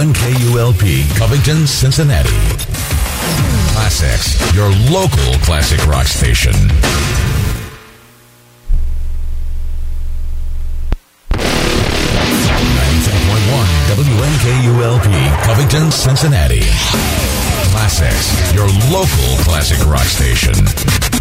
WNKULP, Covington, Cincinnati. Classics, your local classic rock station. 93.1 WNKULP, Covington, Cincinnati. Classics, your local classic rock station.